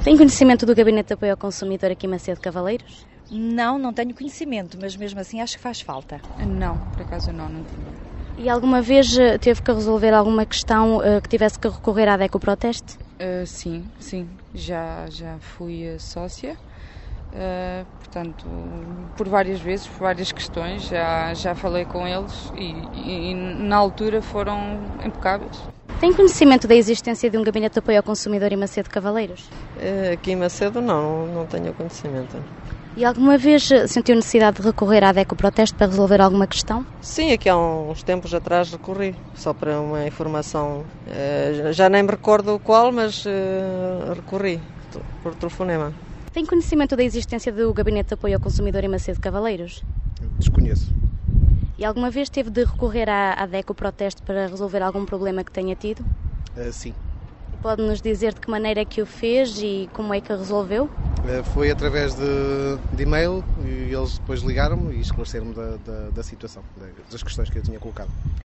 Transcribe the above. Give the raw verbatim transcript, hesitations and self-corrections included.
Tem conhecimento do Gabinete de Apoio ao Consumidor aqui em Macedo Cavaleiros? Não, não tenho conhecimento, mas mesmo assim acho que faz falta. Não, por acaso não, não tinha. E alguma vez uh, teve que resolver alguma questão uh, que tivesse que recorrer à DECO Proteste? Uh, sim, sim, já, já fui uh, sócia, uh, portanto, por várias vezes, por várias questões, já, já falei com eles e, e, e na altura foram impecáveis. Tem conhecimento da existência de um Gabinete de Apoio ao Consumidor em Macedo Cavaleiros? Aqui em Macedo não, não tenho conhecimento. E alguma vez sentiu necessidade de recorrer à DECO Proteste para resolver alguma questão? Sim, aqui há uns tempos atrás recorri, só para uma informação, já nem me recordo qual, mas recorri por telefonema. Tem conhecimento da existência do Gabinete de Apoio ao Consumidor em Macedo Cavaleiros? Desconheço. E alguma vez teve de recorrer à, à DECO Proteste para resolver algum problema que tenha tido? Uh, sim. Pode-nos dizer de que maneira é que o fez e como é que a resolveu? Uh, foi através de, de e-mail e eles depois ligaram-me e esclareceram-me da, da, da situação, das questões que eu tinha colocado.